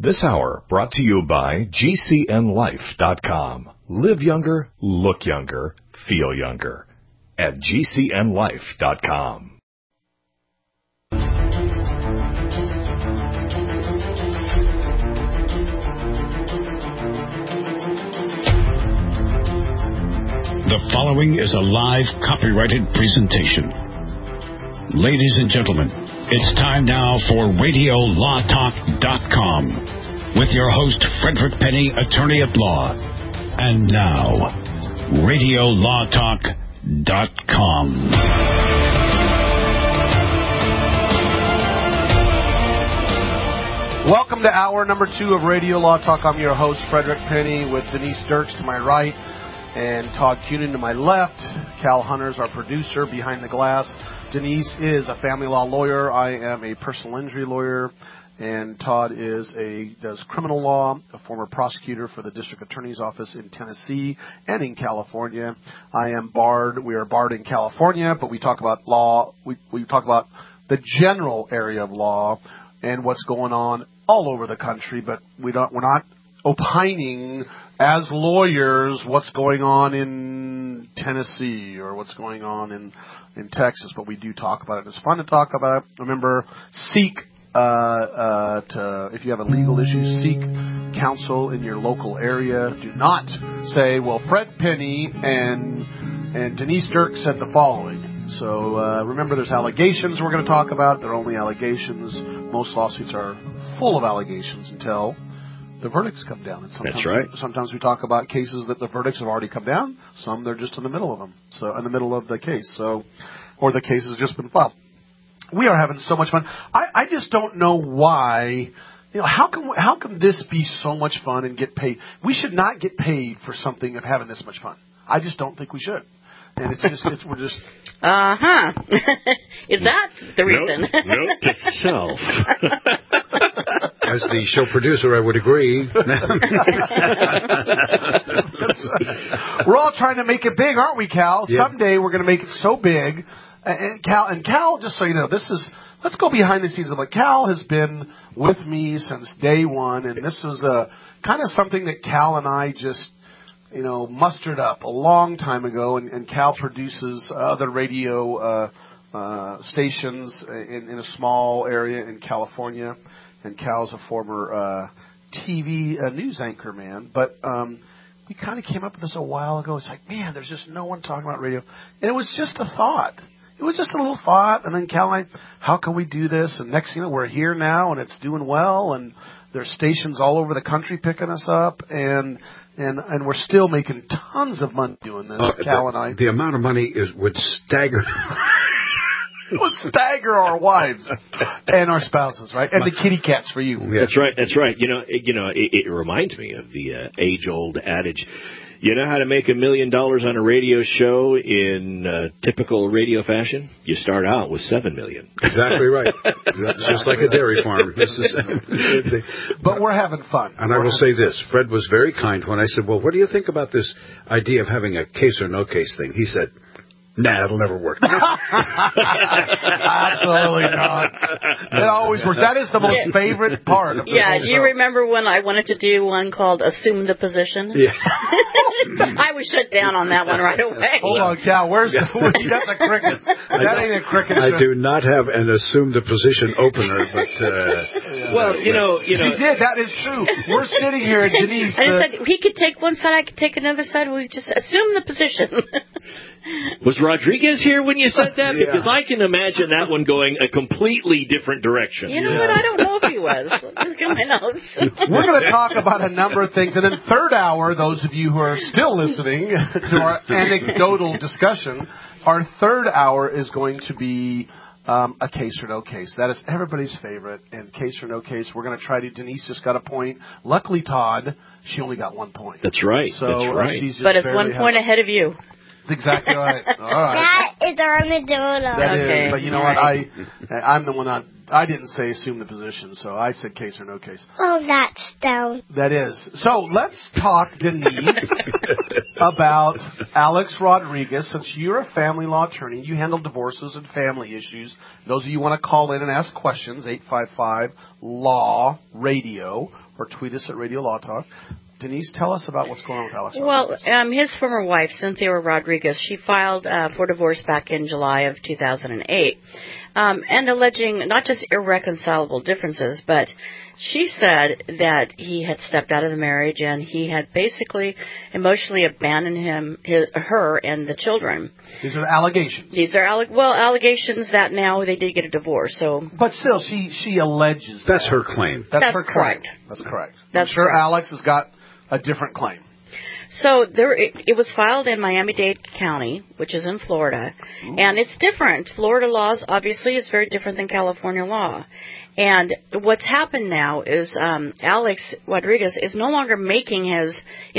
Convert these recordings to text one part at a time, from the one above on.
This hour brought to you by GCNLife.com. Live younger, look younger, feel younger. At GCNLife.com. The following is a live copyrighted presentation. Ladies and gentlemen, it's time now for RadioLawTalk.com with your host, Frederick Penny, attorney at law. And now, RadioLawTalk.com. Welcome to hour number 2 of Radio Law Talk. I'm your host, Frederick Penny, with Denise Dirks to my right and Todd Cunin to my left. Cal Hunter's our producer behind the glass. Denise is a family law lawyer. I am a personal injury lawyer. And Todd does criminal law, a former prosecutor for the district attorney's office in Tennessee and in California. I am barred. We are barred in California, but we talk about law. We talk about the general area of law and what's going on all over the country, but we're not opining as lawyers what's going on in Tennessee or what's going on in Texas, but we do talk about it. It's fun to talk about it. Remember, seek if you have a legal issue, seek counsel in your local area. Do not say, well, Fred Penny and Denise Dirks said the following. So remember, there's allegations we're going to talk about. They're only allegations. Most lawsuits are full of allegations until the verdicts come down. And that's right. Sometimes we talk about cases that the verdicts have already come down. Some they're just in the middle of them. So in the middle of the case. Or the case has just been filed. We are having so much fun. I just don't know why. How can this be so much fun and get paid? We should not get paid for something of having this much fun. I just don't think we should. And we're just. Is that the reason? Note to self. As the show producer, I would agree. We're all trying to make it big, aren't we, Cal? Yeah. Someday we're going to make it so big. And Cal, just so you know, let's go behind the scenes. But Cal has been with me since day one, and this was kind of something that Cal and I just, mustered up a long time ago. And Cal produces other radio stations in a small area in California. And Cal's a former TV news anchor man. But we kind of came up with this a while ago. It's like, man, there's just no one talking about radio. And it was just a thought. It was just a little thought. And then Cal and I, how can we do this? And next thing you know, we're here now, and it's doing well. And there's stations all over the country picking us up. And we're still making tons of money doing this, Cal and I. The amount of money would stagger. It would stagger our wives and our spouses, right? And the kitty cats for you. Yeah. That's right. That's right. It reminds me of the age-old adage. You know how to make $1 million on a radio show in typical radio fashion? You start out with $7 million. Exactly right. That's just like a dairy farm. But we're having fun. And I will say this. Fred was very kind when I said, well, what do you think about this idea of having a case or no case thing? He said, nah, it'll never work. Absolutely not. It always works. That is the most favorite part of the whole do you remember when I wanted to do one called Assume the Position? Yeah. I was shut down on that one right away. Hold on, Cal. That's a cricket. That ain't a cricket. I do not have an Assume the Position opener, but... Well, you did. That is true. We're sitting here, Denise. I just said, he could take one side, I could take another side. We just assume the position. Was Rodriguez here when you said that? Yeah. Because I can imagine that one going a completely different direction. You know what? I don't know if he was. Let's get my notes. We're going to talk about a number of things. And then third hour, those of you who are still listening to our anecdotal discussion, our third hour is going to be a case or no case. That is everybody's favorite. And case or no case, we're going to try to. Denise just got a point. Luckily, Todd, she only got 1 point. That's right. So, that's right. She's just but it's 1 point ahead of you. That's exactly right. All right. That is on the donut. That is. But you know what? I'm the one that I didn't say assume the position, so I said case or no case. Oh, that's down. That is. So let's talk, Denise, about Alex Rodriguez. Since you're a family law attorney, you handle divorces and family issues. Those of you who want to call in and ask questions, 855-LAW-RADIO, or tweet us at Radio Law Talk. Denise, tell us about what's going on with Alex Rodriguez. Well, his former wife, Cynthia Rodriguez, she filed for divorce back in July of 2008, and alleging not just irreconcilable differences, but she said that he had stepped out of the marriage and he had basically emotionally abandoned her and the children. These are the allegations. These are allegations that now they did get a divorce. So, but still, she alleges that's her claim. That's her correct. claim. That's correct. That's I'm sure correct. Alex has got a different claim. So it was filed in Miami-Dade County, which is in Florida, and it's different. Florida laws, obviously, is very different than California law. And what's happened now is Alex Rodriguez is no longer making his,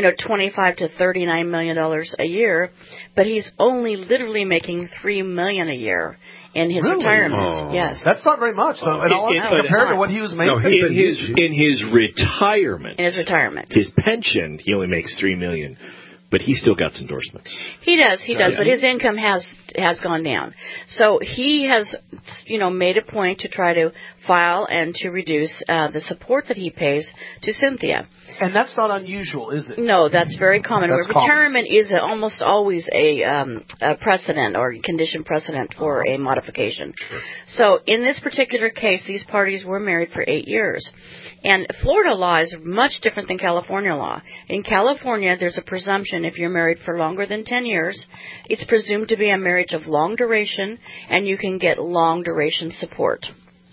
$25 to $39 million a year, but he's only literally making $3 million a year in his retirement. Oh. Yes, that's not very much, though. Compared to what he was making. No, in his retirement. In his retirement, his pension, he only makes $3 million. But he still got endorsements. He does, but his income has gone down. So he has, made a point to try to file and to reduce the support that he pays to Cynthia. And that's not unusual, is it? No, that's very common. That's Retirement is almost always a precedent or condition precedent for a modification. Sure. So in this particular case, these parties were married for 8 years. And Florida law is much different than California law. In California, there's a presumption if you're married for longer than 10 years, it's presumed to be a marriage of long duration, and you can get long duration support.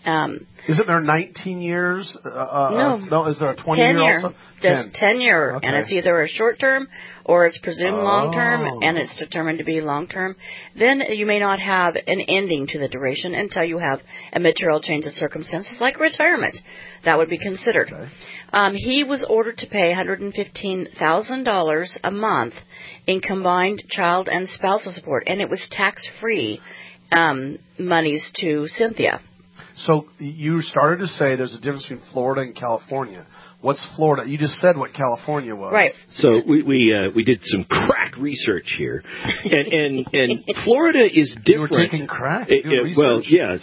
Isn't there 19 years? No. Is there a 20-year also? Just 10-year, Okay. and it's either a short term or it's presumed long term, and it's determined to be long term. Then you may not have an ending to the duration until you have a material change of circumstances, like retirement. That would be considered. Okay. He was ordered to pay $115,000 a month in combined child and spousal support, and it was tax-free monies to Cynthia. So you started to say there's a difference between Florida and California. What's Florida? You just said what California was. Right. So we did some crack research here, and Florida is different. You were taking crack. Well, yeah,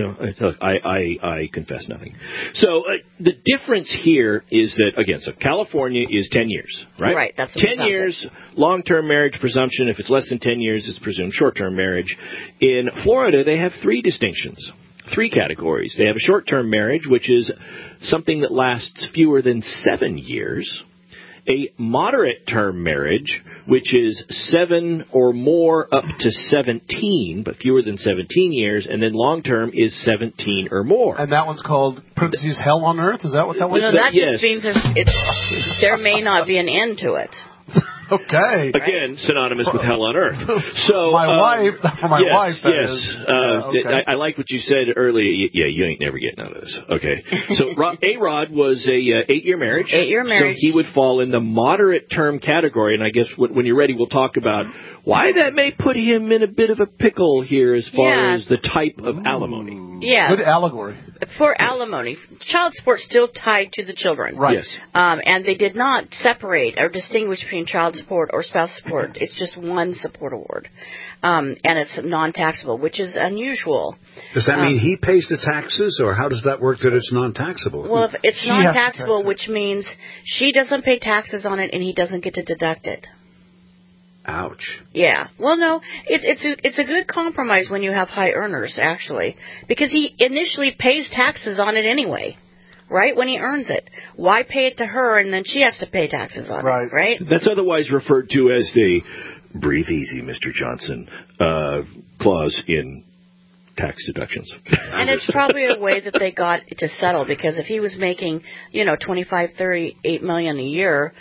I confess nothing. So the difference here is that again, so California is 10 years, right? Right. That's 10 years long-term marriage presumption. If it's less than 10 years, it's presumed short-term marriage. In Florida, they have 3 distinctions. 3 categories. They have a short-term marriage, which is something that lasts fewer than 7 years. A moderate-term marriage, which is 7 or more up to 17, but fewer than 17 years. And then long-term is 17 or more. And that one's called, parentheses, hell on earth? Is that what that one is? No, that just means there may not be an end to it. Okay. Again, synonymous with hell on earth. So my wife, that yes. is. Okay. I like what you said earlier. Yeah, you ain't never getting out of this. Okay. So A-Rod was a 8-year marriage. 8-year marriage. So he would fall in the moderate term category, and I guess when you're ready, we'll talk about why that may put him in a bit of a pickle here as far as the type of alimony. Yeah. Good allegory. For alimony. Child support still tied to the children. Right. Yes. And they did not separate or distinguish between child support or spouse support. It's just one support award. And it's non-taxable, which is unusual. Does that mean he pays the taxes, or how does that work that it's non-taxable? Well, if it's She has to non-taxable, tax it. which means she doesn't pay taxes on it and he doesn't get to deduct it. Ouch. Yeah. Well, no, it's a good compromise when you have high earners, actually, because he initially pays taxes on it anyway, right? When he earns it, why pay it to her and then she has to pay taxes on it, right? That's otherwise referred to as the "breathe easy, Mr. Johnson" clause in tax deductions. And it's probably a way that they got to settle, because if he was making, $25, $38 million a year,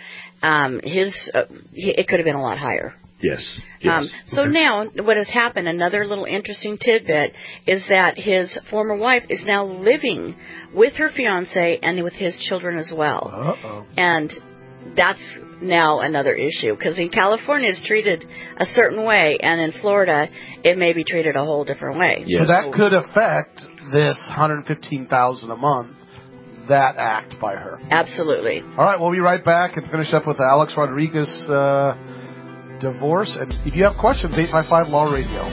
it could have been a lot higher. Yes. So now, what has happened, another little interesting tidbit, is that his former wife is now living with her fiancé and with his children as well. Uh-oh. And that's now another issue, because in California it's treated a certain way, and in Florida it may be treated a whole different way. Yes. So that could affect this $115,000 a month, that act by her. Absolutely. All right, we'll be right back and finish up with the Alex Rodriguez divorce. And if you have questions, 855-LAW-RADIO.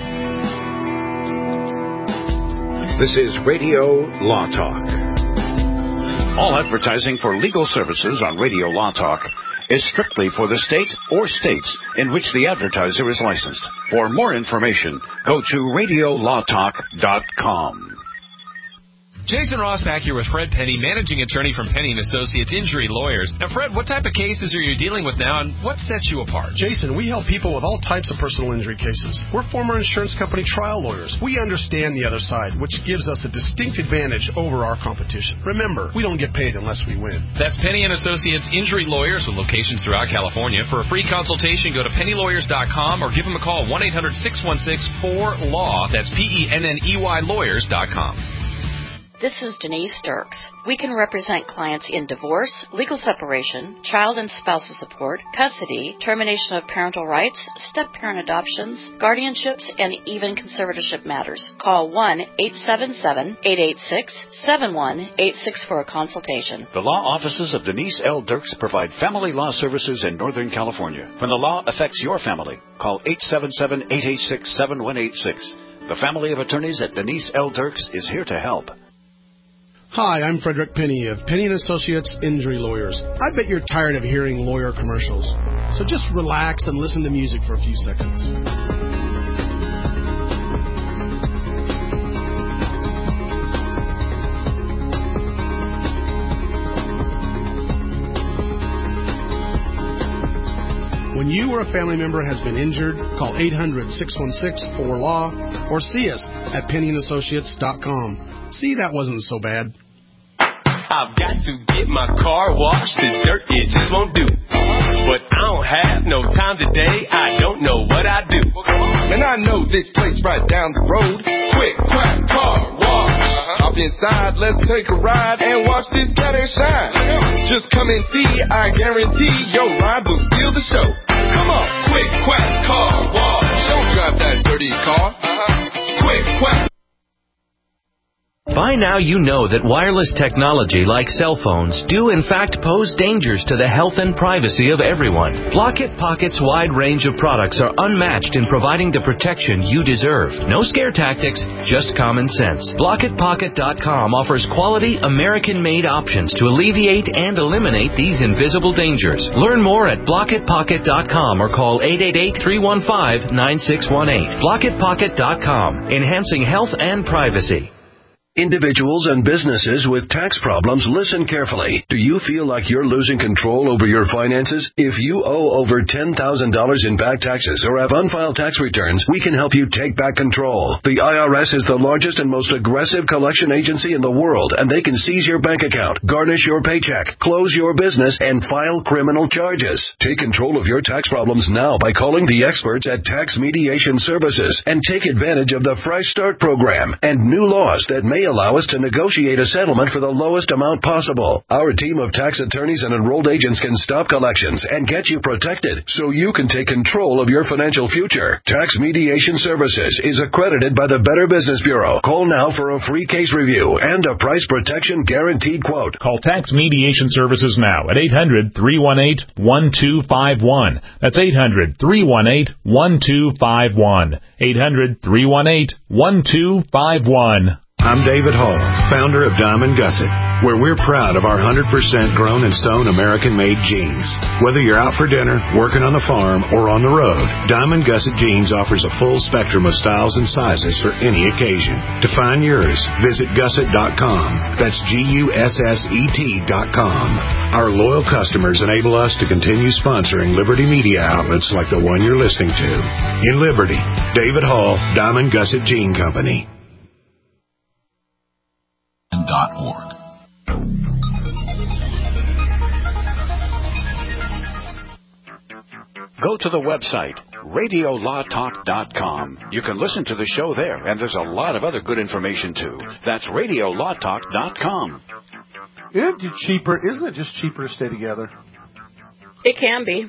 This is Radio Law Talk. All advertising for legal services on Radio Law Talk is strictly for the state or states in which the advertiser is licensed. For more information, go to radiolawtalk.com. Jason Rossback here with Fred Penny, managing attorney from Penny & Associates Injury Lawyers. Now, Fred, what type of cases are you dealing with now, and what sets you apart? Jason, we help people with all types of personal injury cases. We're former insurance company trial lawyers. We understand the other side, which gives us a distinct advantage over our competition. Remember, we don't get paid unless we win. That's Penny & Associates Injury Lawyers with locations throughout California. For a free consultation, go to pennylawyers.com or give them a call, 1-800-616-4LAW. That's PENNEY lawyers.com. This is Denise Dirks. We can represent clients in divorce, legal separation, child and spousal support, custody, termination of parental rights, step-parent adoptions, guardianships, and even conservatorship matters. Call 1-877-886-7186 for a consultation. The law offices of Denise L. Dirks provide family law services in Northern California. When the law affects your family, call 877-886-7186. The family of attorneys at Denise L. Dirks is here to help. Hi, I'm Frederick Penny of Penny & Associates Injury Lawyers. I bet you're tired of hearing lawyer commercials. So just relax and listen to music for a few seconds. When you or a family member has been injured, call 800-616-4LAW or see us at PennyandAssociates.com. See, that wasn't so bad. I've got to get my car washed. This dirt, it just won't do. But I don't have no time today. I don't know what I do. And I know this place right down the road. Quick, Quack Car Wash. Hop inside, let's take a ride and watch this cat and shine. Just come and see, I guarantee your ride will steal the show. Come on, Quick Quack Car Wash. Don't drive that dirty car. Quick Quack. By now you know that wireless technology like cell phones do in fact pose dangers to the health and privacy of everyone. Block-It Pocket's wide range of products are unmatched in providing the protection you deserve. No scare tactics, just common sense. BlockItPocket.com offers quality American-made options to alleviate and eliminate these invisible dangers. Learn more at BlockItPocket.com or call 888-315-9618. BlockItPocket.com, enhancing health and privacy. Individuals and businesses with tax problems, listen carefully. Do you feel like you're losing control over your finances? If you owe over $10,000 in back taxes or have unfiled tax returns, we can help you take back control. The IRS is the largest and most aggressive collection agency in the world, and they can seize your bank account, garnish your paycheck, close your business, and file criminal charges. Take control of your tax problems now by calling the experts at Tax Mediation Services and take advantage of the Fresh Start program and new laws that may allow us to negotiate a settlement for the lowest amount possible. Our team of tax attorneys and enrolled agents can stop collections and get you protected so you can take control of your financial future. Tax Mediation Services is accredited by the Better Business Bureau. Call now for a free case review and a price protection guaranteed quote. Call Tax Mediation Services now at 800-318-1251. That's 800-318-1251. 800-318-1251. I'm David Hall, founder of Diamond Gusset, where we're proud of our 100% grown and sewn American-made jeans. Whether you're out for dinner, working on the farm, or on the road, Diamond Gusset Jeans offers a full spectrum of styles and sizes for any occasion. To find yours, visit Gusset.com. That's Gusset.com. Our loyal customers enable us to continue sponsoring Liberty media outlets like the one you're listening to. In Liberty, David Hall, Diamond Gusset Jean Company. .org. Go to the website, radiolawtalk.com. You can listen to the show there, and there's a lot of other good information, too. That's radiolawtalk.com. Isn't it just cheaper to stay together? It can be.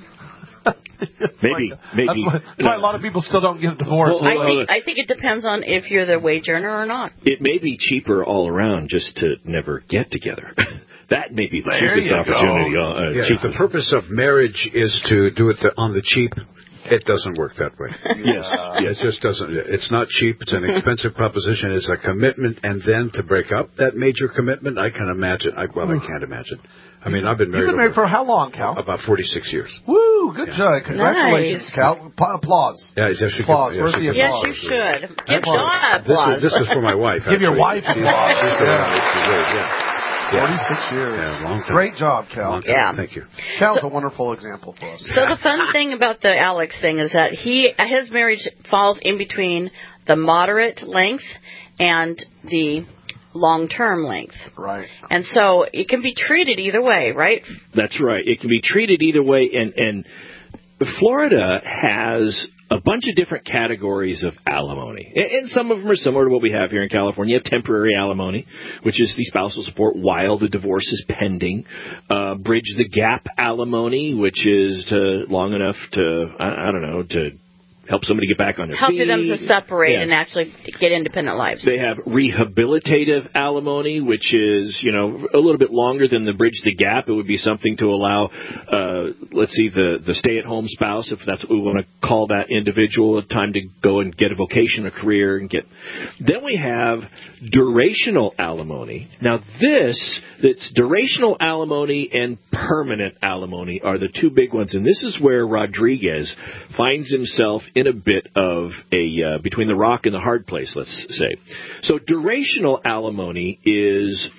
Maybe. That's why a lot of people still don't get a divorce. Well, I think it depends on if you're the wage earner or not. It may be cheaper all around just to never get together. That may be the cheapest opportunity. The purpose of marriage is to do it on the cheap. It doesn't work that way. Yes. It just doesn't. It's not cheap. It's an expensive proposition. It's a commitment, and then to break up that major commitment, I can imagine. I can't imagine. I mean, I've been married. You've been married for how long, Cal? About 46 years. Woo! Good job. Congratulations, Nice. Cal. Applause. Yeah, Applause. Where's the Yes, applause? you should. Give John applause. This is for my wife. Give your wife applause. Yeah. 46 years. Yeah, long time. Great job, Cal. Long time. Yeah. Thank you. Cal's a wonderful example for us. So the fun thing about the Alex thing is that his marriage falls in between the moderate length and the long-term length. Right. And so it can be treated either way, right? That's right. It can be treated either way, and Florida has a bunch of different categories of alimony. And some of them are similar to what we have here in California. You have temporary alimony, which is the spousal support while the divorce is pending. Bridge the gap alimony, which is long enough to, I don't know, to help somebody get back on their feet. Helping them to separate and actually get independent lives. They have rehabilitative alimony, which is, a little bit longer than the bridge the gap. It would be something to allow, the stay-at-home spouse, if that's what we want to call that individual, time to go and get a vocation, a career, and get. Then we have durational alimony. Now that's durational alimony and permanent alimony are the two big ones, and this is where Rodriguez finds himself in a bit of between the rock and the hard place, let's say. So durational alimony is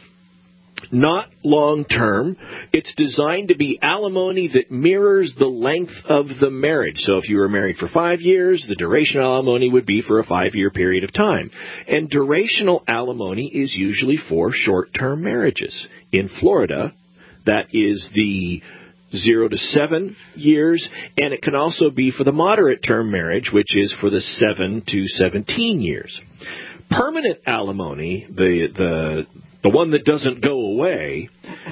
not long-term. It's designed to be alimony that mirrors the length of the marriage. So if you were married for 5 years, the durational alimony would be for a 5-year period of time. And durational alimony is usually for short-term marriages. In Florida, that is the 0 to 7 years, and it can also be for the moderate-term marriage, which is for the 7 to 17 years. Permanent alimony, the one that doesn't go away,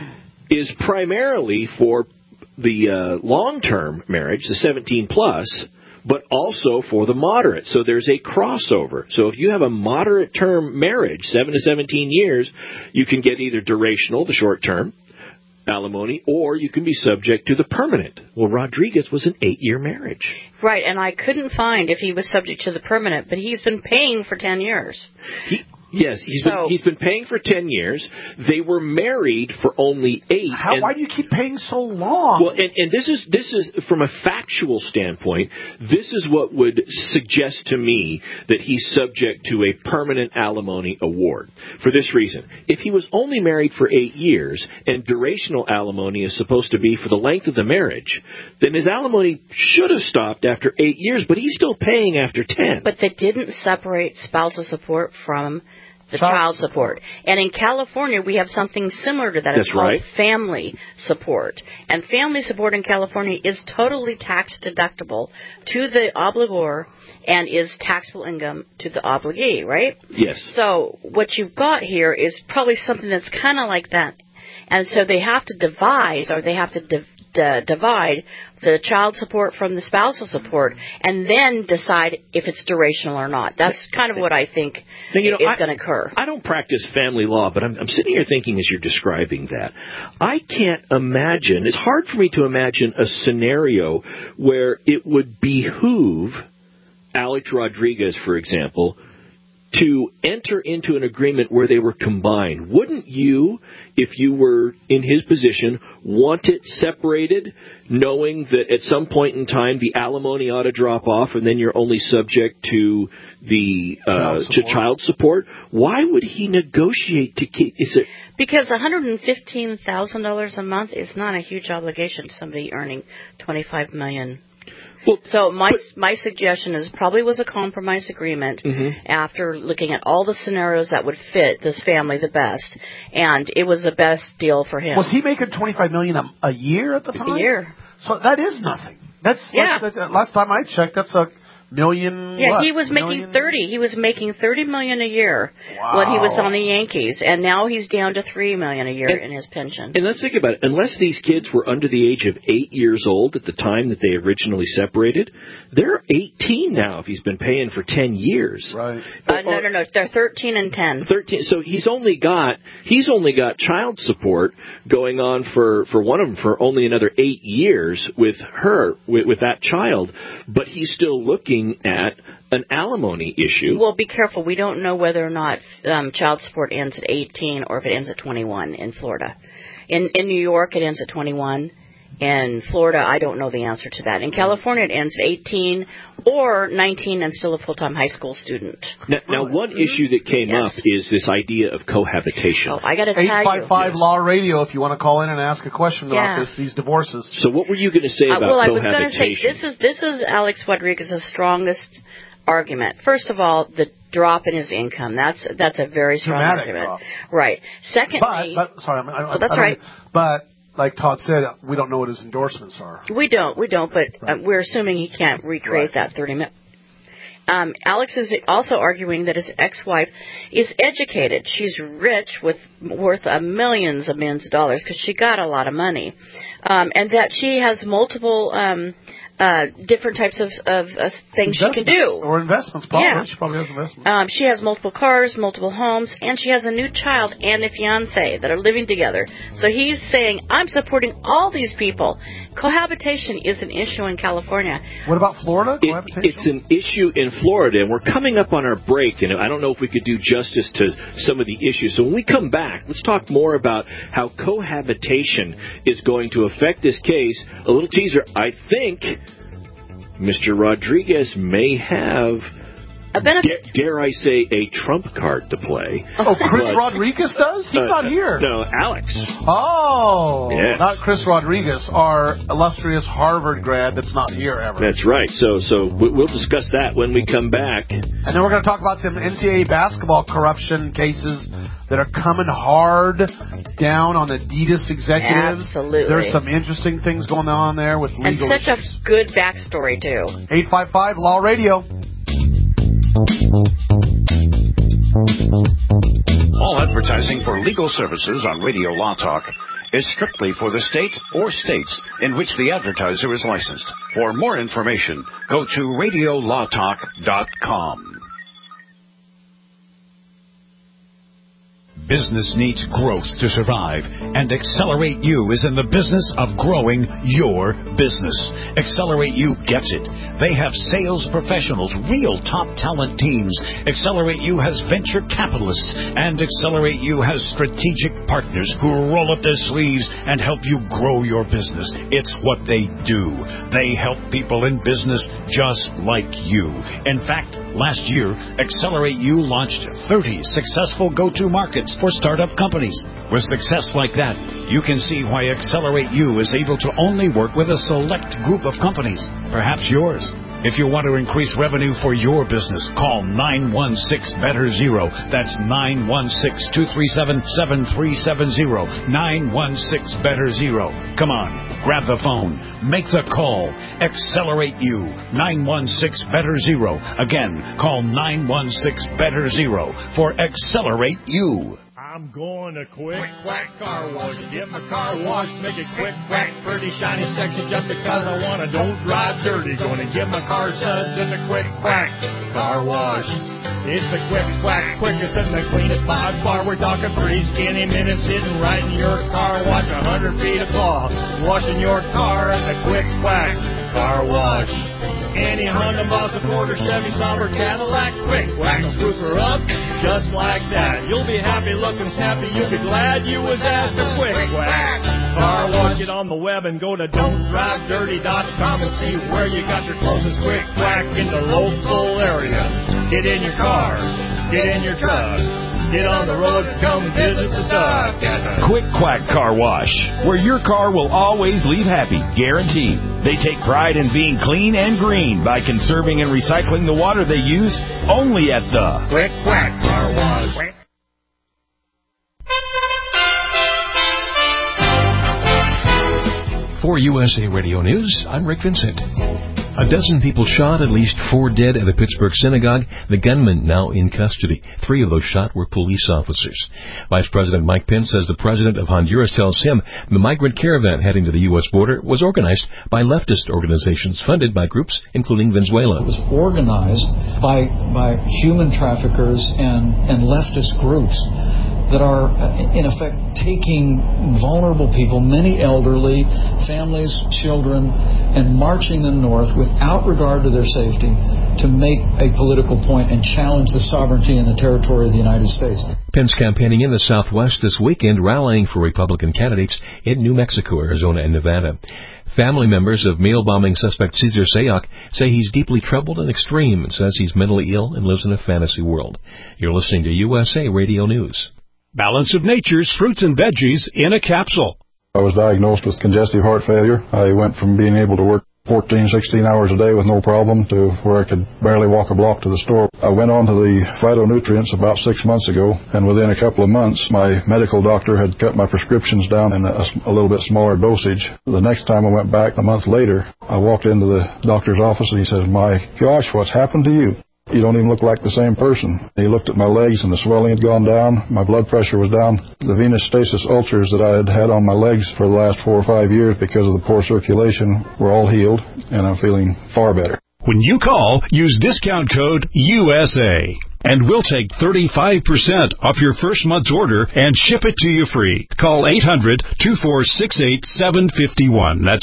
is primarily for the long-term marriage, the 17-plus, but also for the moderate. So there's a crossover. So if you have a moderate-term marriage, 7 to 17 years, you can get either durational, the short-term, alimony, or you can be subject to the permanent. Well, Rodriguez was an 8-year marriage. Right, and I couldn't find if he was subject to the permanent, but he's been paying for 10 years. Yes, he's been paying for 10 years. They were married for only 8. Why do you keep paying so long? Well, and this is from a factual standpoint, this is what would suggest to me that he's subject to a permanent alimony award. For this reason, if he was only married for 8 years and durational alimony is supposed to be for the length of the marriage, then his alimony should have stopped after 8 years, but he's still paying after 10. But they didn't separate spousal support from the child support. And in California, we have something similar to that. That's it's called right. family support. And family support in California is totally tax deductible to the obligor and is taxable income to the obligee, right? Yes. So what you've got here is probably something that's kind of like that. And so they have to devise, or they have to divide the child support from the spousal support, and then decide if it's durational or not. That's kind of what I think is going to occur. I don't practice family law, but I'm sitting here thinking as you're describing that, I can't imagine, it's hard for me to imagine a scenario where it would behoove Alex Rodriguez, for example, to enter into an agreement where they were combined. Wouldn't you, if you were in his position, want it separated, knowing that at some point in time the alimony ought to drop off and then you're only subject to the child support? Why would he negotiate to keep... Because $115,000 a month is not a huge obligation to somebody earning $25 million. Well, so my suggestion is probably was a compromise agreement after looking at all the scenarios that would fit this family the best, and it was the best deal for him. Was he making $25 million a year at the time? A year. So that is nothing. Last time I checked, that's million. Yeah, what? he was making 30. He was making $30 million a year when he was on the Yankees, and now he's down to $3 million a year in his pension. And let's think about it. Unless these kids were under the age of 8 years old at the time that they originally separated, they're 18 now if he's been paying for 10 years. Right. No. They're 13 and 10. 13. So he's only got child support going on for one of them for only another 8 years with her, with that child. But he's still looking at an alimony issue. Well, be careful. We don't know whether or not child support ends at 18 or if it ends at 21 in Florida. In New York, it ends at 21. In Florida, I don't know the answer to that. In California, it ends at 18 or 19 and still a full-time high school student. Now one issue that came up is this idea of cohabitation. Oh, I got to tell you. 855 Law Radio if you want to call in and ask a question about these divorces. So what were you going to say about cohabitation? Well, I was going to say, this is Alex Rodriguez's strongest argument. First of all, the drop in his income. That's a very strong argument. Drop. Right. Secondly... But sorry, that's right. But... like Todd said, we don't know what his endorsements are. We don't, but we're assuming he can't recreate that 30 minutes. Alex is also arguing that his ex-wife is educated. She's rich, worth millions of dollars, because she got a lot of money, and that she has multiple different types of things she can do. Or investments, probably. Yeah. She probably has investments. She has multiple cars, multiple homes, and she has a new child and a fiancé that are living together. So he's saying, I'm supporting all these people. Cohabitation is an issue in California. What about Florida? Cohabitation? It's an issue in Florida, and we're coming up on our break, and I don't know if we could do justice to some of the issues. So when we come back, let's talk more about how cohabitation is going to affect this case. A little teaser, I think Mr. Rodriguez may have, dare I say, a trump card to play. Oh, Chris Rodriguez does? He's not here. No, Alex. Oh, yes. Not Chris Rodriguez, our illustrious Harvard grad that's not here ever. That's right. So we'll discuss that when we come back. And then we're going to talk about some NCAA basketball corruption cases that are coming hard down on Adidas executives. Absolutely. There's some interesting things going on there with legal and such issues. A good backstory, too. 855 Law Radio. All advertising for legal services on Radio Law Talk is strictly for the state or states in which the advertiser is licensed. For more information, go to radiolawtalk.com. Business needs growth to survive, and Accelerate U is in the business of growing your business. Accelerate U gets it. They have sales professionals, real top talent teams. Accelerate U has venture capitalists, and Accelerate U has strategic partners who roll up their sleeves and help you grow your business. It's what they do. They help people in business just like you. In fact, last year, Accelerate U launched 30 successful go-to markets for startup companies. With success like that, you can see why Accelerate U is able to only work with a select group of companies, perhaps yours. If you want to increase revenue for your business, call 916-BETTER-0. That's 916-237-7370. 916-BETTER-0. Come on, grab the phone. Make the call. Accelerate U. 916-BETTER-0. Again, call 916-BETTER-0 for Accelerate U. I'm going to Quick Quack Car Wash. Get my car washed, make it quick, quack, pretty, shiny, sexy, just because I want to. Don't drive dirty. Gonna get my car suds in the Quick Quack Car Wash. It's the Quick Quack, quickest and the cleanest by far. We're talking 3 skinny minutes sitting right in your car wash. 100 feet of cloth, washing your car at the Quick Quack Car Wash. Any Honda, Mazda, Ford, or Chevy, Sauber, Cadillac, Quick Quack will scoop her up just like that. You'll be happy, looking snappy. You'll be glad you was at the Quick Quack Car Wash. Get on the web and go to don'tdrivedirty.com and see where you got your closest Quick Quack in the local area. Get in your car, get in your truck, get on the road, come visit the duck. Quick Quack Car Wash, where your car will always leave happy, guaranteed. They take pride in being clean and green by conserving and recycling the water they use only at the Quick Quack Car Wash. For USA Radio News, I'm Rick Vincent. A dozen people shot, at least 4 dead at a Pittsburgh synagogue. The gunman now in custody. 3 of those shot were police officers. Vice President Mike Pence says the president of Honduras tells him the migrant caravan heading to the U.S. border was organized by leftist organizations funded by groups including Venezuela. It was organized by human traffickers and leftist groups that are, in effect, taking vulnerable people, many elderly, families, children, and marching them north without regard to their safety to make a political point and challenge the sovereignty and the territory of the United States. Pence campaigning in the Southwest this weekend, rallying for Republican candidates in New Mexico, Arizona, and Nevada. Family members of mail bombing suspect Cesar Sayoc say he's deeply troubled and extreme and says he's mentally ill and lives in a fantasy world. You're listening to USA Radio News. Balance of Nature's fruits and veggies in a capsule. I was diagnosed with congestive heart failure. I went from being able to work 14, 16 hours a day with no problem to where I could barely walk a block to the store. I went on to the phytonutrients about 6 months ago, and within a couple of months, my medical doctor had cut my prescriptions down in a little bit smaller dosage. The next time I went back, a month later, I walked into the doctor's office and he says, "My gosh, what's happened to you? You don't even look like the same person." He looked at my legs and the swelling had gone down. My blood pressure was down. The venous stasis ulcers that I had had on my legs for the last 4 or 5 years because of the poor circulation were all healed, and I'm feeling far better. When you call, use discount code USA, and we'll take 35% off your first month's order and ship it to you free. Call 800-246-8751. That's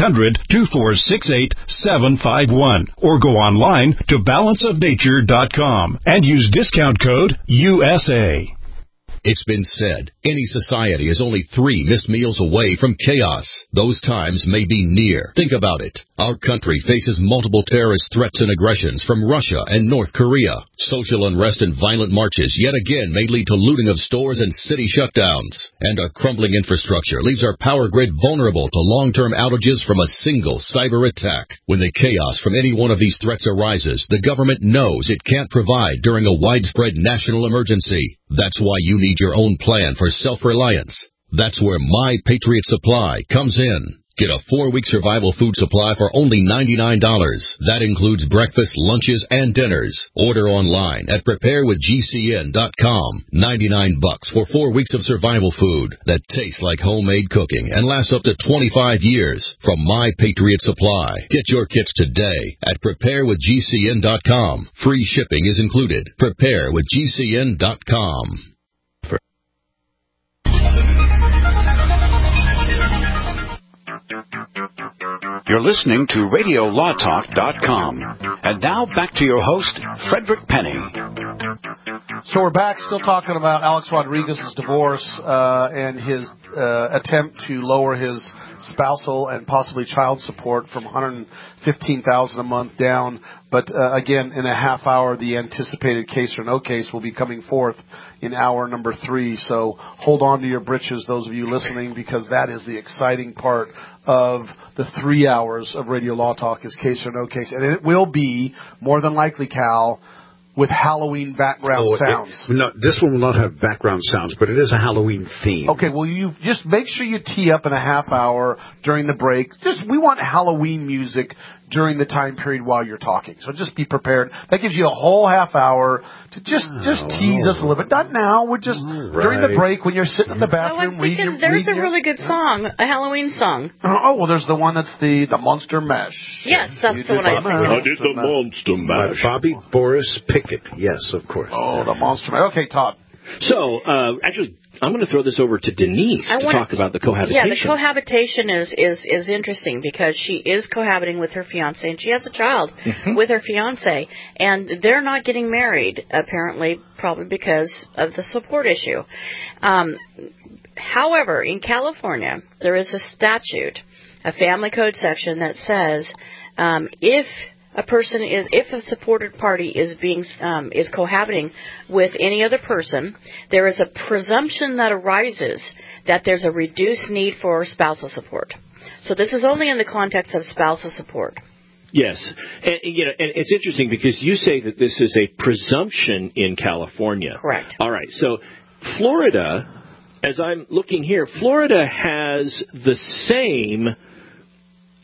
1-800-246-8751. Or go online to balanceofnature.com and use discount code USA. It's been said, any society is only 3 missed meals away from chaos. Those times may be near. Think about it. Our country faces multiple terrorist threats and aggressions from Russia and North Korea. Social unrest and violent marches yet again may lead to looting of stores and city shutdowns. And a crumbling infrastructure leaves our power grid vulnerable to long-term outages from a single cyber attack. When the chaos from any one of these threats arises, the government knows it can't provide during a widespread national emergency. That's why you need your own plan for self-reliance. That's where My Patriot Supply comes in. Get a 4-week survival food supply for only $99. That includes breakfast, lunches, and dinners. Order online at preparewithgcn.com. $99 for 4 weeks of survival food that tastes like homemade cooking and lasts up to 25 years from My Patriot Supply. Get your kits today at preparewithgcn.com. Free shipping is included. Preparewithgcn.com. You're listening to RadioLawTalk.com. And now back to your host, Frederick Penny. So we're back still talking about Alex Rodriguez's divorce and his attempt to lower his spousal and possibly child support from $115,000 a month down. But again, in a half hour, the anticipated case or no case will be coming forth in hour number 3. So hold on to your britches, those of you listening, because that is the exciting part of the 3 hours of Radio Law Talk is case or no case. And it will be, more than likely, Cal, with Halloween background sounds. This one will not have background sounds, but it is a Halloween theme. Okay, well, you just make sure you tee up in a half hour during the break. We want Halloween music during the time period while you're talking. So just be prepared. That gives you a whole half hour to just tease us a little bit. Not now. We're just during the break when you're sitting in the bathroom reading. There's a really good song, a Halloween song. Oh, well, there's the one that's the Monster Mash. Yes, that's the one I think. I did the Monster Mash. Bobby Boris Pickett. Yes, of course. Oh, the Monster Mash. Okay, Todd. So, actually, I'm going to throw this over to Denise to talk about the cohabitation. Yeah, the cohabitation is interesting because she is cohabiting with her fiancé, and she has a child with her fiancé, and they're not getting married, apparently, probably because of the support issue. However, in California, there is a statute, a family code section that says if a supported party is cohabiting with any other person, there is a presumption that arises that there's a reduced need for spousal support. So this is only in the context of spousal support. Yes, and it's interesting because you say that this is a presumption in California. Correct. All right, so Florida, as I'm looking here, Florida has the same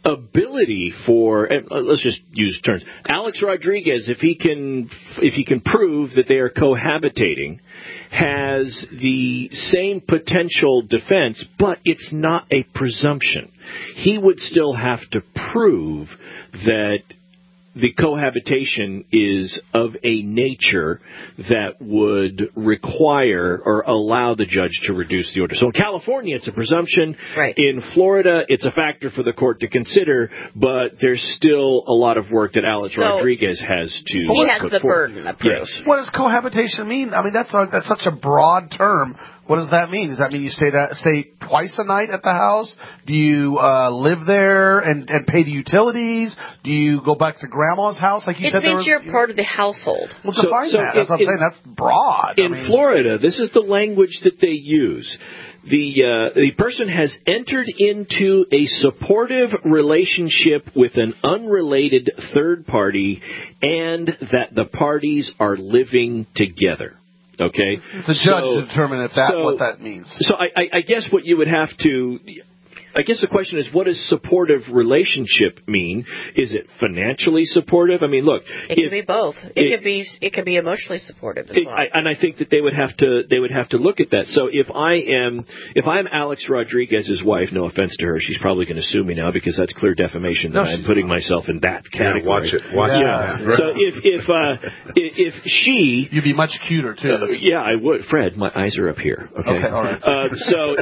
ability for, and let's just use terms, Alex Rodriguez, if he can prove that they are cohabitating, has the same potential defense, but it's not a presumption. He would still have to prove that the cohabitation is of a nature that would require or allow the judge to reduce the order. So in California, it's a presumption. Right. In Florida, it's a factor for the court to consider, but there's still a lot of work that Alex Rodriguez has to He has put the forth. burden of proof. Yes. What does cohabitation mean? I mean, that's such a broad term. What does that mean? Does that mean you stay twice a night at the house? Do you live there and pay the utilities? Do you go back to grandma's house? Like you said, it means you're part of the household. Well, define that. That's what I'm saying. That's broad. In Florida, this is the language that they use. The person has entered into a supportive relationship with an unrelated third party, and that the parties are living together. Okay, it's a judge to determine what that means. So I guess what you would have to. I guess the question is, what does supportive relationship mean? Is it financially supportive? I mean, look, it could be both. It could be emotionally supportive as well. And I think that they would have to look at that. So if I'm Alex Rodriguez's wife, no offense to her, she's probably going to sue me now because that's clear defamation that I'm putting myself in that category. Yeah, watch it. So if she, you'd be much cuter too. Yeah, I would. Fred, my eyes are up here. Okay, all right. So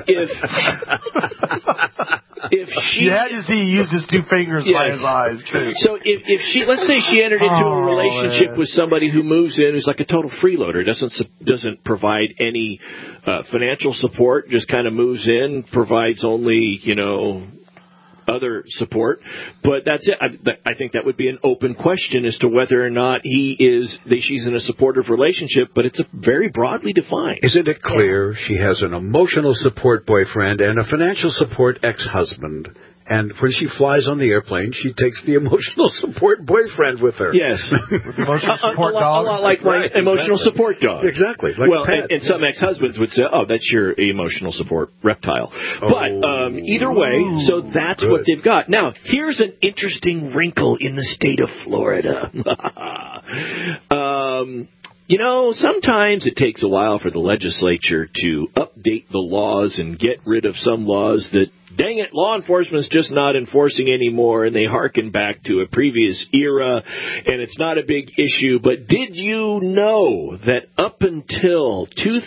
if she, he used his two fingers by his eyes too. So if she, let's say she entered into a relationship with somebody who moves in who's like a total freeloader, doesn't provide any financial support, just kind of moves in, provides only other support, but that's it. I think that would be an open question as to whether or not she's in a supportive relationship, but it's very broadly defined. Isn't it clear she has an emotional support boyfriend and a financial support ex-husband? And when she flies on the airplane, she takes the emotional support boyfriend with her. Yes. With the emotional support dog. A lot like my emotional support dog. Exactly. And some ex-husbands would say, oh, that's your emotional support reptile. But either way, so that's what they've got. Now, here's an interesting wrinkle in the state of Florida. Sometimes it takes a while for the legislature to update the laws and get rid of some laws that, dang it, law enforcement's just not enforcing anymore, and they harken back to a previous era, and it's not a big issue. But did you know that up until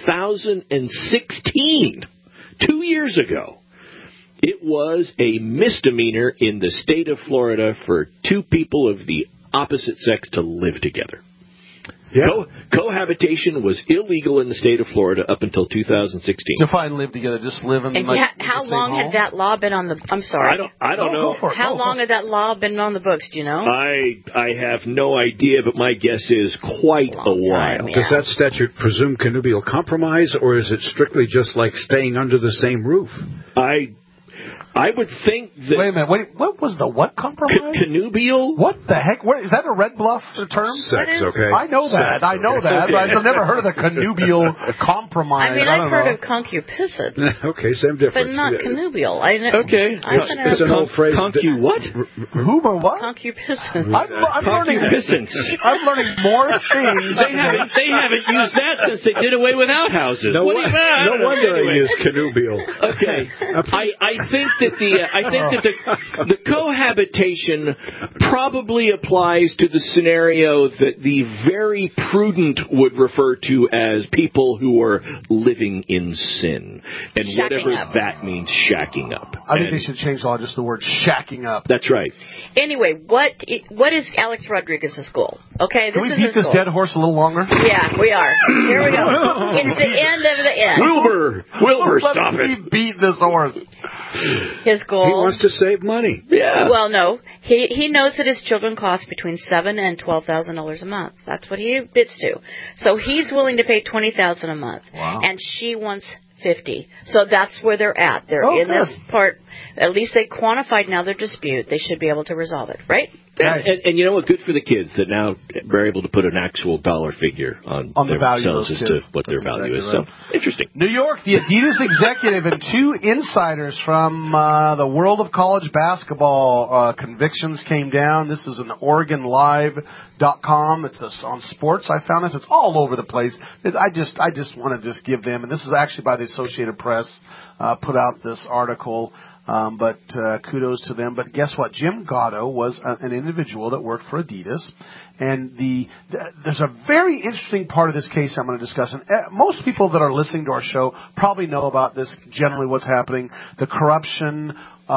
2016, 2 years ago, it was a misdemeanor in the state of Florida for two people of the opposite sex to live together? Yeah. Cohabitation was illegal in the state of Florida up until 2016. Define live together, just live in the same home? How long had that law been on the... I'm sorry. I don't know. How long had that law been on the books, do you know? I have no idea, but my guess is quite a while. Time, yeah. Does that statute presume connubial compromise, or is it strictly just like staying under the same roof? I would think that... Wait a minute. What was the what compromise? Connubial? What the heck? Is that a Red Bluff term? Sex, okay. I know that. I know that, but I've never heard of the connubial compromise. I've heard of concupiscence. Okay, same difference. But not connubial. Okay. It's an old phrase. What? Who or what? Concupiscence. I'm learning more things. They haven't used that since they did away with outhouses. No wonder I use connubial. Okay. I think that the cohabitation probably applies to the scenario that the very prudent would refer to as people who are living in sin, and shacking whatever up. that means, shacking up. I think they should change the law just the word shacking up. That's right. Anyway, what is Alex Rodriguez's goal? Okay, Can we beat this dead horse a little longer? Yeah, we are. Here we go. It's the end of the end. Wilbur, stop it. Let me beat this horse. His goal. He wants to save money. Yeah. Well, no. He knows that his children cost between $7,000 and $12,000 a month. That's what he bids to. So he's willing to pay $20,000 a month. Wow. And she wants $50,000. So that's where they're at. They're in this part. at least they quantified now their dispute. They should be able to resolve it, right? And you know what? Good for the kids that now are able to put an actual dollar figure on the value themselves of those as kids. to what their value is. Right. So, interesting. New York, the Adidas executive and 2 insiders from the world of college basketball convictions came down. This is an OregonLive.com. It's on sports. I found this. It's all over the place. I just want to just give them, and this is actually by the Associated Press, put out this article. But kudos to them. But guess what? Jim Gatto was an individual that worked for Adidas. And there's a very interesting part of this case I'm going to discuss. And most people that are listening to our show probably know about this, generally what's happening, the corruption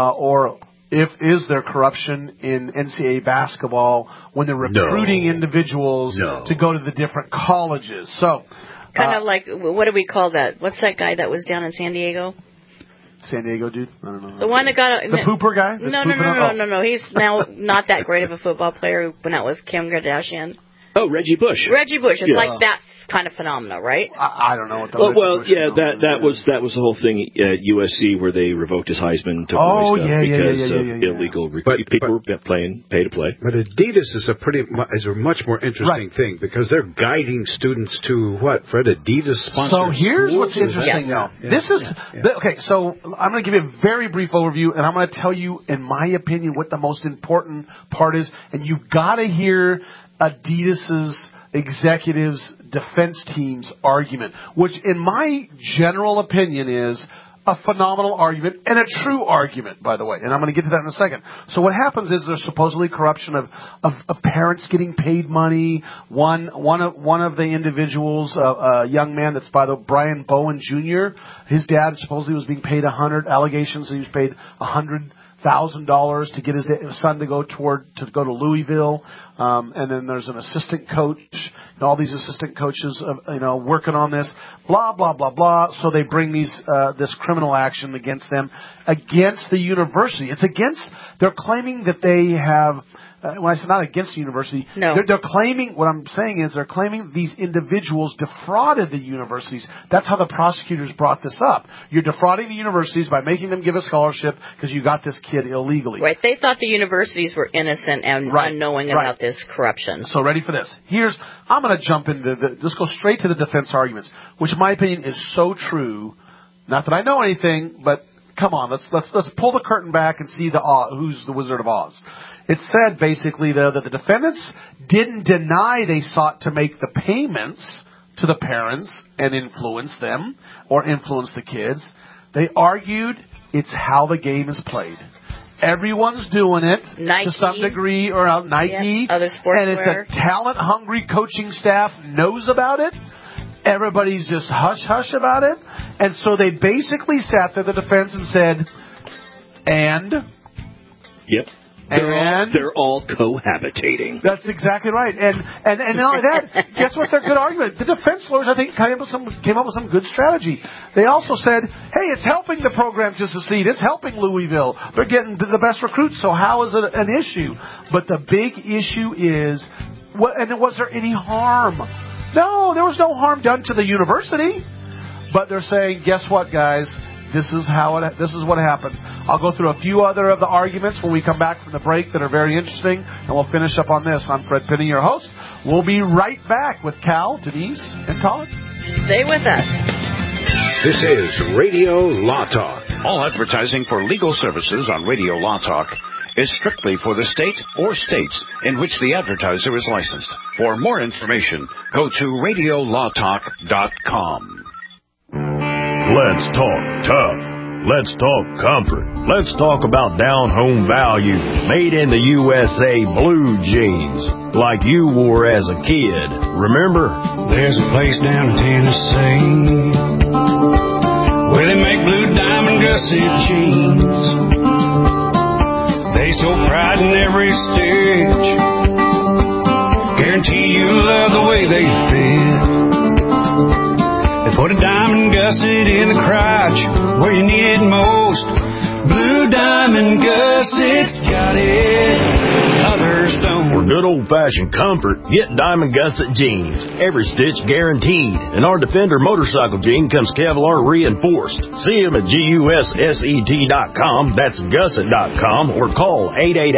is there corruption in NCAA basketball when they're recruiting individuals to go to the different colleges. So, kind of like, what do we call that? What's that guy that was down in San Diego? San Diego dude? I don't know. The one that got... The pooper guy? No. He's now not that great of a football player who went out with Kim Kardashian. Oh, Reggie Bush. Reggie Bush. It's like that kind of phenomena, right? I don't know what the that was the whole thing at USC where they revoked his Heisman, took away stuff because of illegal recruiting. People were pay to play. But Adidas is a much more interesting thing because they're guiding students to what, Fred? Adidas sponsors. So here's schools? what's interesting though. This is okay. So I'm going to give you a very brief overview, and I'm going to tell you, in my opinion, what the most important part is, and you've got to hear Adidas's executives' defense team's argument, which in my general opinion is a phenomenal argument and a true argument, by the way. And I'm going to get to that in a second. So what happens is there's supposedly corruption of parents getting paid money. One of the individuals, a young man that's by the Brian Bowen Jr., his dad supposedly was being paid allegations that he was paid $100,000 to get his son to go to Louisville, and then there's an assistant coach, and all these assistant coaches, working on this, blah blah blah blah. So they bring this criminal action against them, against the university. They're claiming that they have. When I say not against the university, they're claiming, what I'm saying is they're claiming these individuals defrauded the universities. That's how the prosecutors brought this up. You're defrauding the universities by making them give a scholarship because you got this kid illegally. Right. They thought the universities were innocent and unknowing about this corruption. So ready for this. I'm going to jump into let's go straight to the defense arguments, which in my opinion is so true. Not that I know anything, but come on, let's pull the curtain back and see who's the Wizard of Oz. It said basically that the defendants didn't deny they sought to make the payments to the parents and influence them or influence the kids. They argued it's how the game is played. Everyone's doing it to some degree, or Nike, other sportswear. And it's a talent-hungry coaching staff knows about it. Everybody's just hush-hush about it. And so they basically sat there, the defense, and said, Yep. They're all cohabitating. That's exactly right. And not only that, guess what their good argument? The defense lawyers, I think, came up with some good strategy. They also said, hey, it's helping the program to succeed. It's helping Louisville. They're getting the best recruits, so how is it an issue? But the big issue is, was there any harm? No, there was no harm done to the university. But they're saying, guess what, guys? This is what happens. I'll go through a few other of the arguments when we come back from the break that are very interesting, and we'll finish up on this. I'm Fred Penny, your host. We'll be right back with Cal, Denise, and Todd. Stay with us. This is Radio Law Talk. All advertising for legal services on Radio Law Talk is strictly for the state or states in which the advertiser is licensed. For more information, go to radiolawtalk.com. Let's talk tough. Let's talk comfort. Let's talk about down-home value, made in the USA blue jeans, like you wore as a kid. Remember? There's a place down in Tennessee where they make blue diamond gusset jeans. They show pride in every stitch. Guarantee you love the way they fit. They put a diamond gusset in the crotch where you need it most. Blue Diamond Gussets got it. Others don't. For good old-fashioned comfort, get Diamond Gusset jeans. Every stitch guaranteed. And our Defender motorcycle jean comes Kevlar reinforced. See them at GUSSET.com, that's Gusset.com, or call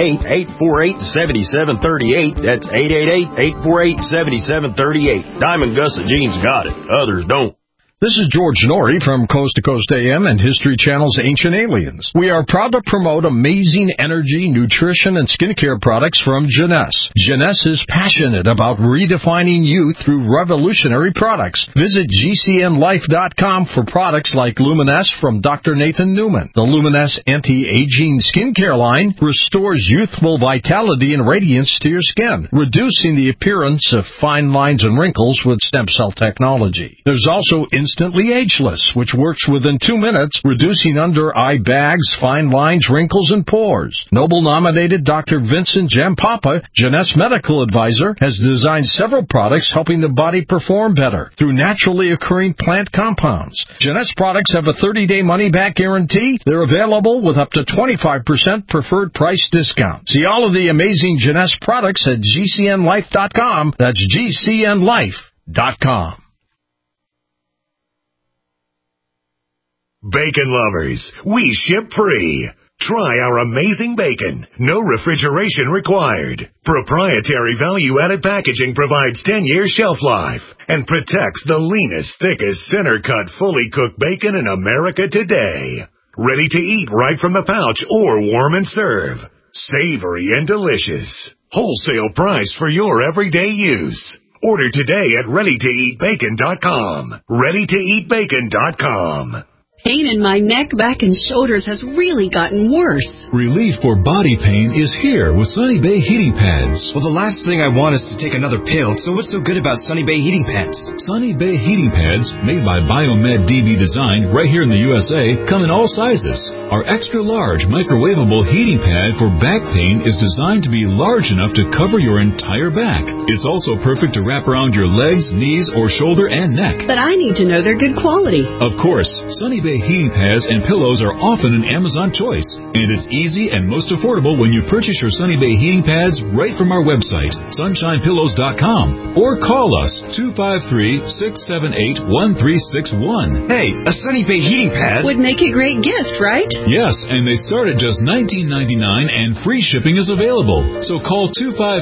888-848-7738. That's 888-848-7738. Diamond Gusset jeans got it. Others don't. This is George Norrie from Coast to Coast AM and History Channel's Ancient Aliens. We are proud to promote amazing energy, nutrition, and skincare products from Jeunesse. Jeunesse is passionate about redefining youth through revolutionary products. Visit GCNlife.com for products like Luminesce from Dr. Nathan Newman. The Luminesce Anti-Aging Skincare line restores youthful vitality and radiance to your skin, reducing the appearance of fine lines and wrinkles with stem cell technology. There's also Instantly Ageless, which works within 2 minutes, reducing under-eye bags, fine lines, wrinkles, and pores. Nobel-nominated Dr. Vincent Jampapa, Jeunesse medical advisor, has designed several products helping the body perform better through naturally occurring plant compounds. Jeunesse products have a 30-day money-back guarantee. They're available with up to 25% preferred price discount. See all of the amazing Jeunesse products at GCNlife.com. That's GCNlife.com. Bacon lovers, we ship free. Try our amazing bacon. No refrigeration required. Proprietary value-added packaging provides 10-year shelf life and protects the leanest, thickest, center-cut, fully cooked bacon in America today. Ready to eat right from the pouch or warm and serve. Savory and delicious. Wholesale price for your everyday use. Order today at ReadyToEatBacon.com. ReadyToEatBacon.com. Pain in my neck, back, and shoulders has really gotten worse. Relief for body pain is here with Sunny Bay heating pads. Well, the last thing I want is to take another pill, so what's so good about Sunny Bay heating pads? Sunny Bay heating pads, made by Biomed DB Design right here in the USA, come in all sizes. Our extra-large microwavable heating pad for back pain is designed to be large enough to cover your entire back. It's also perfect to wrap around your legs, knees, or shoulder and neck. But I need to know they're good quality. Of course, Sunny Bay heating pads and pillows are often an Amazon choice, and it's easy and most affordable when you purchase your Sunny Bay heating pads right from our website, sunshinepillows.com, or call us 253-678-1361. Hey, a Sunny Bay heating pad would make a great gift, right? Yes, and they start at just $19.99 and free shipping is available. So call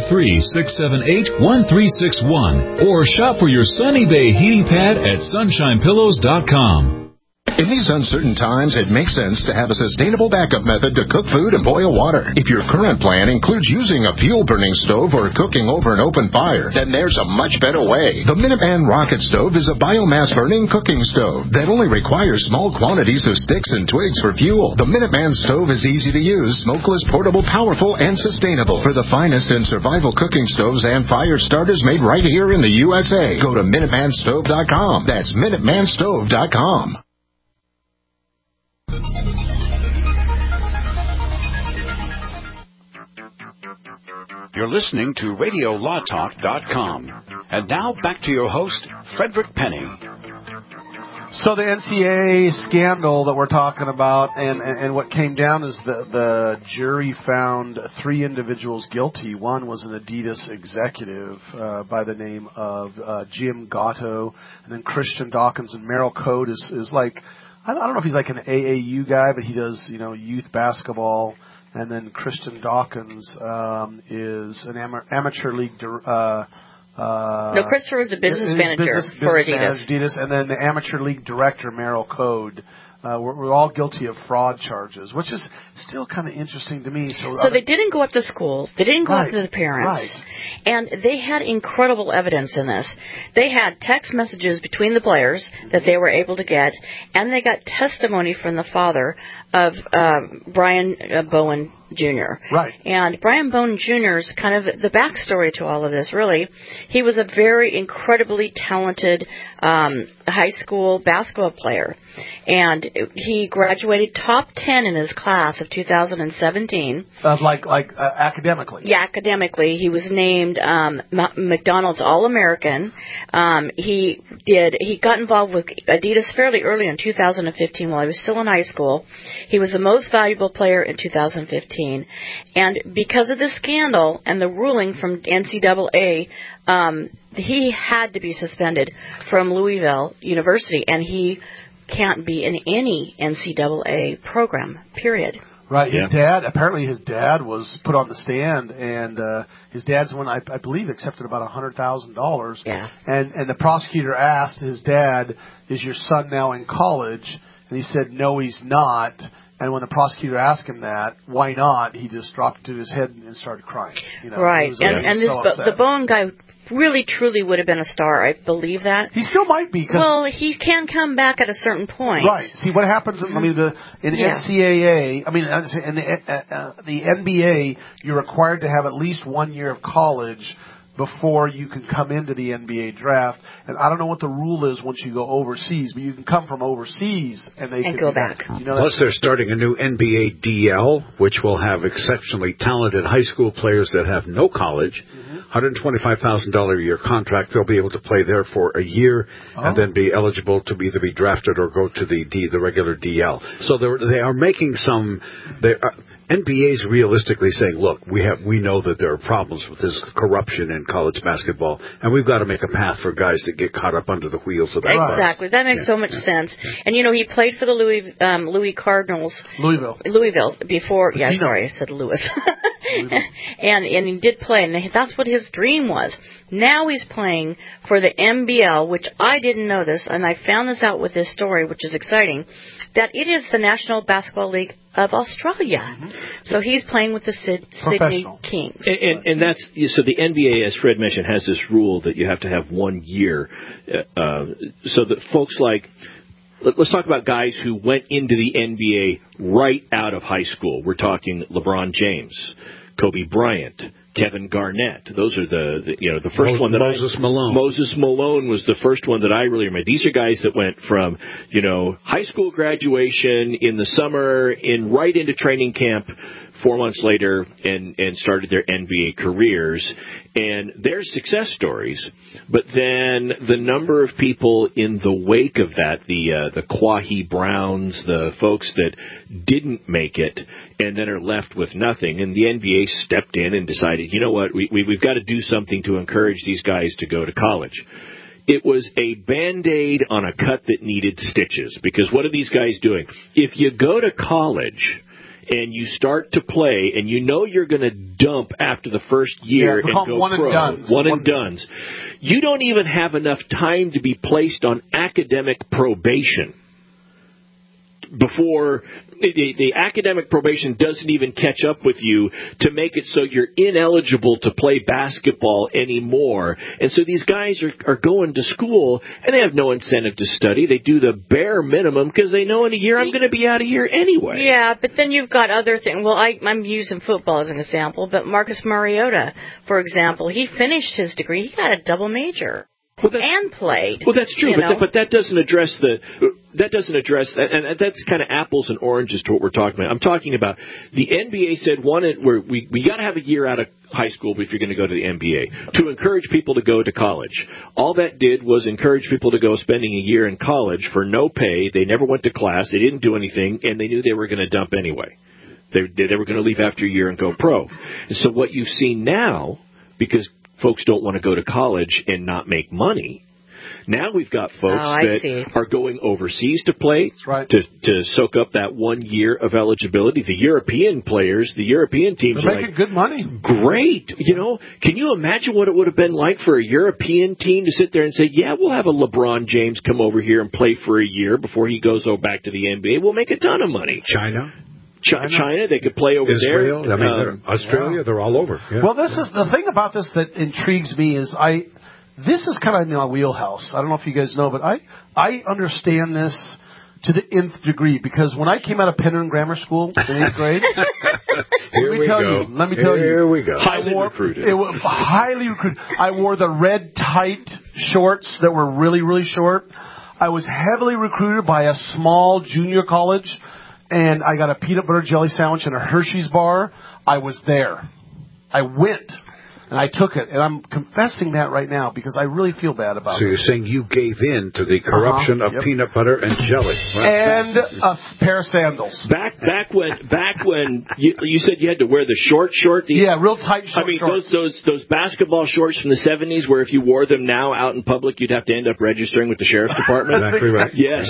253-678-1361 or shop for your Sunny Bay heating pad at sunshinepillows.com. In these uncertain times, it makes sense to have a sustainable backup method to cook food and boil water. If your current plan includes using a fuel-burning stove or cooking over an open fire, then there's a much better way. The Minuteman Rocket Stove is a biomass-burning cooking stove that only requires small quantities of sticks and twigs for fuel. The Minuteman Stove is easy to use, smokeless, portable, powerful, and sustainable. For the finest in survival cooking stoves and fire starters made right here in the USA, go to MinutemanStove.com. That's MinutemanStove.com. You're listening to RadioLawTalk.com. And now back to your host, Frederick Penny. So the NCAA scandal that we're talking about, and what came down is the jury found 3 individuals guilty. One was an Adidas executive by the name of Jim Gatto, and then Christian Dawkins, and Merrill Code is like, I don't know if he's like an AAU guy, but he does, youth basketball. And then Christian Dawkins is an amateur league. No, Christopher was a business manager for Adidas. And then the amateur league director, Merrill Code. We're all guilty of fraud charges, which is still kind of interesting to me. So they didn't go up to schools. They didn't go up to the parents. Right. And they had incredible evidence in this. They had text messages between the players that they were able to get, and they got testimony from the father of Brian Bowen Jr. Right. And Brian Bowen Jr.'s kind of the backstory to all of this, really. He was a very incredibly talented high school basketball player. And he graduated top 10 in his class of 2017. Academically? Yeah, academically. He was named McDonald's All-American. He got involved with Adidas fairly early in 2015 while he was still in high school. He was the most valuable player in 2015. And because of the scandal and the ruling from NCAA, he had to be suspended from Louisville University, and he can't be in any NCAA program, period. Right. His dad was put on the stand, and his dad's one, I believe, accepted about $100,000. Yeah. And the prosecutor asked his dad, "Is your son now in college?" And he said, "No, he's not." And when the prosecutor asked him that, why not, he just dropped to his head and started crying. Right. And the Bowen guy really, truly would have been a star. I believe that. He still might be. Well, he can come back at a certain point. Right. See, what happens in NCAA, in the NBA, you're required to have at least 1 year of college before you can come into the NBA draft. And I don't know what the rule is once you go overseas, but you can come from overseas and go back. Plus, they're starting a new NBA DL, which will have exceptionally talented high school players that have no college. $125,000 a year contract. They'll be able to play there for a year and then be eligible to either be drafted or go to the regular DL. So they are making some. NBA's realistically saying, look, we know that there are problems with this corruption in college basketball, and we've got to make a path for guys that get caught up under the wheels of that. Exactly. That makes so much sense. And, he played for the Louis Cardinals. Louisville before. Yeah, sorry, I said Louis. and he did play, and that's what his dream was. Now he's playing for the NBL, which I didn't know this, and I found this out with this story, which is exciting, that it is the National Basketball League of Australia. So he's playing with the Sydney Kings. And that's so the NBA, as Fred mentioned, has this rule that you have to have 1 year, so that folks like. Let's talk about guys who went into the NBA right out of high school. We're talking LeBron James, Kobe Bryant, Kevin Garnett. Those are the first one that Malone. Moses Malone was the first one that I really remember. These are guys that went from, high school graduation in the summer right into training camp 4 months later and started their NBA careers. And they're success stories. But then the number of people in the wake of that, the Kwahi Browns, the folks that didn't make it and then are left with nothing. And the NBA stepped in and decided, you know what, we've got to do something to encourage these guys to go to college. It was a Band-Aid on a cut that needed stitches. Because what are these guys doing? If you go to college and you start to play, and you're going to dump after the first year and go one pro, and dones. You don't even have enough time to be placed on academic probation before the academic probation doesn't even catch up with you to make it so you're ineligible to play basketball anymore. And so these guys are going to school, and they have no incentive to study. They do the bare minimum because they know in a year I'm going to be out of here anyway. Yeah, but then you've got other things. Well, I'm using football as an example, but Marcus Mariota, for example, he finished his degree. He got a double major. And played. Well, that's true, but that doesn't address that, and that's kind of apples and oranges to what we're talking about. I'm talking about the NBA said we got to have a year out of high school if you're going to go to the NBA to encourage people to go to college. All that did was encourage people to go spending a year in college for no pay. They never went to class. They didn't do anything, and they knew they were going to dump anyway. They were going to leave after a year and go pro. And so what you've seen now, because folks don't want to go to college and not make money. Now we've got folks that are going overseas to play, to soak up that 1 year of eligibility. The European players, the European teams are making good money. Great. Can you imagine what it would have been like for a European team to sit there and say, yeah, we'll have a LeBron James come over here and play for a year before he goes back to the NBA. We'll make a ton of money. China, they could play over Israel, there. Australia, they're all over. Yeah. Well, this is the thing about this that intrigues me is this is kind of in my wheelhouse. I don't know if you guys know, but I understand this to the nth degree because when I came out of Penryn Grammar School in 8th grade, let me tell you. Here we go. Highly recruited. It was highly recruited. I wore the red tight shorts that were really, really short. I was heavily recruited by a small junior college, and I got a peanut butter jelly sandwich and a Hershey's bar. I was there. I went. And I took it, and I'm confessing that right now because I really feel bad about it. So you're saying you gave in to the corruption of peanut butter and jelly, and a pair of sandals. Back when you said you had to wear the short. Real tight shorts. Those basketball shorts from the 70s, where if you wore them now out in public, you'd have to end up registering with the sheriff's department. Exactly right. Yes,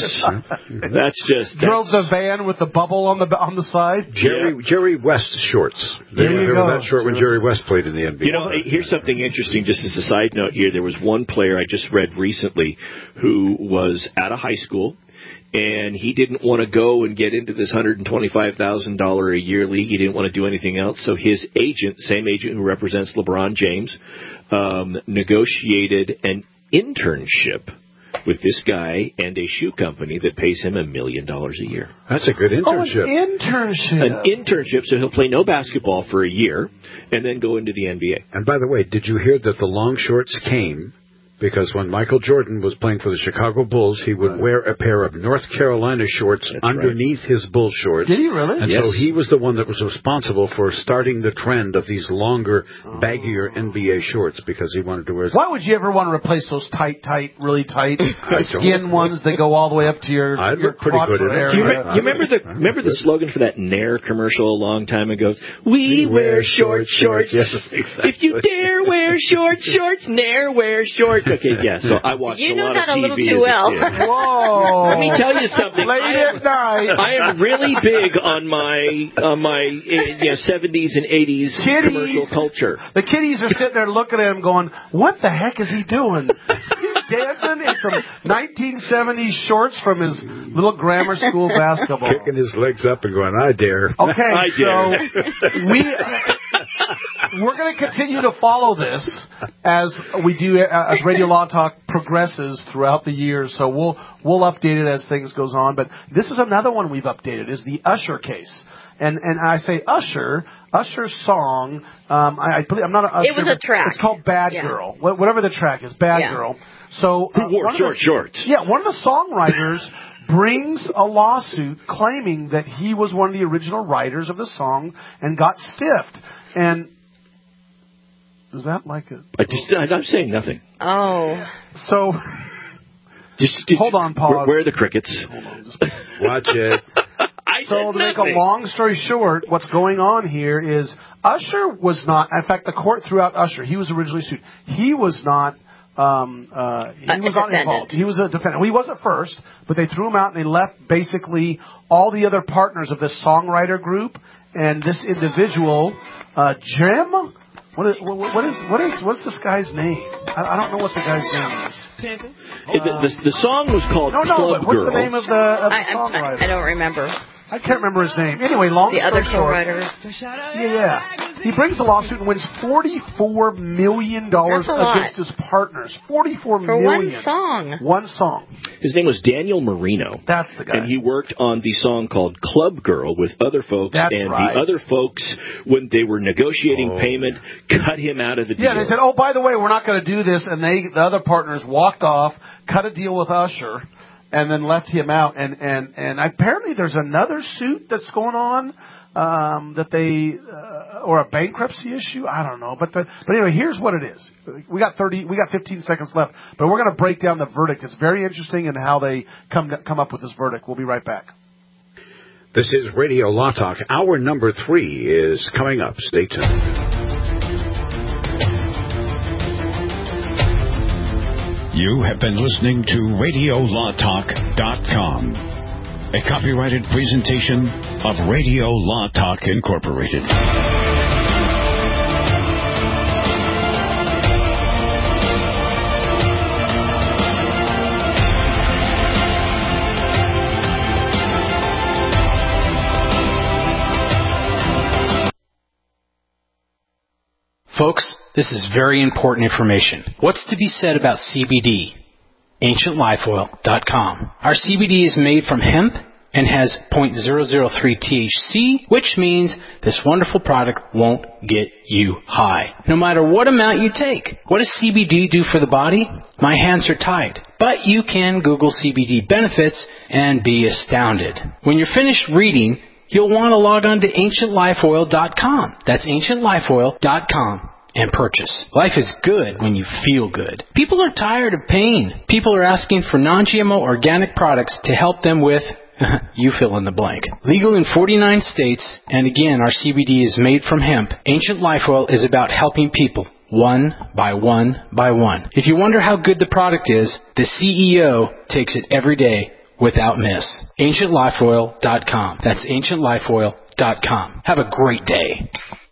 Drove the van with the bubble on the side. Jerry West shorts. They were that short when Jerry West played in the NBA. You know, here's something interesting, just as a side note here. There was one player I just read recently who was out of high school, and he didn't want to go and get into this $125,000 a year league. He didn't want to do anything else. So his agent, same agent who represents LeBron James, negotiated an internship with this guy and a shoe company that pays him $1 million a year. That's a good internship. An internship, so he'll play no basketball for a year and then go into the NBA. And by the way, did you hear that the long shorts came because when Michael Jordan was playing for the Chicago Bulls, he would wear a pair of North Carolina shorts underneath his Bull shorts. Did he really? And so he was the one that was responsible for starting the trend of these longer, baggier NBA shorts because he wanted to wear... Why would you ever want to replace those really tight skin ones that go all the way up to your pretty good area? You remember the slogan for that Nair commercial a long time ago? We wear short shorts. Yes, exactly. If you dare wear short shorts, Nair wear short. Okay, yeah. So I watched a lot of TV. You know that a little too well. Whoa! Let me tell you something. Late at night. I am really big on my 70s and 80s commercial culture. The kiddies are sitting there looking at him, going, "What the heck is he doing?" He's dancing in some 1970s shorts from his little grammar school basketball, kicking his legs up and going, "I dare." Okay, I dare. We're going to continue to follow this as we do as Radio Law Talk progresses throughout the years. So we'll update it as things goes on. But this is another one we've updated, is the Usher case. And I say Usher's song. I believe I'm not an Usher. It was a track. It's called Bad Girl. Whatever the track is, Bad Girl. So who wore short shorts? Yeah, one of the songwriters brings a lawsuit claiming that he was one of the original writers of the song and got stiffed. And is that like a... I'm saying nothing. Oh. So... hold on, Paul. Where are the crickets? Hold on. Watch it. So to make a long story short, what's going on here is Usher was not... In fact, the court threw out Usher. He was originally sued. He was not... he was not involved. He was a defendant. Well, he was at first, but they threw him out and they left basically all the other partners of this songwriter group and this individual, Jim... What's this guy's name? I don't know what the guy's name is. The song was called Club but what's Girls. the name of the songwriter? I don't remember. I can't remember his name. Anyway, long the other story short. co-writers. Yeah. He brings a lawsuit and wins $44 million against his partners. $44 million. One song. One song. His name was Daniel Marino. That's the guy. And he worked on the song called Club Girl with other folks. That's and right. the other folks, when they were negotiating payment, cut him out of the deal. Yeah, they said, oh, by the way, we're not going to do this. And the other partners walked off, cut a deal with Usher, and then left him out. And apparently there's another suit that's going on that they or a bankruptcy issue. I don't know. But anyway, here's what it is. We got 15 seconds left, but we're going to break down the verdict. It's very interesting in how they come up with this verdict. We'll be right back. This is Radio Law Talk. Hour number 3 is coming up. Stay tuned. You have been listening to RadioLawTalk.com, a copyrighted presentation of Radio Law Talk Incorporated. Folks, this is very important information. What's to be said about CBD? AncientLifeOil.com. Our CBD is made from hemp, and has 0.003 THC, which means this wonderful product won't get you high, no matter what amount you take. What does CBD do for the body? My hands are tied. But you can Google CBD benefits and be astounded. When you're finished reading, you'll want to log on to AncientLifeOil.com. That's AncientLifeOil.com. And purchase. Life is good when you feel good. People are tired of pain. People are asking for non-GMO organic products to help them with, you fill in the blank. Legal in 49 states, and again, our CBD is made from hemp. Ancient Life Oil is about helping people one by one by one. If you wonder how good the product is, the CEO takes it every day without miss. AncientLifeOil.com. That's AncientLifeOil.com. Have a great day.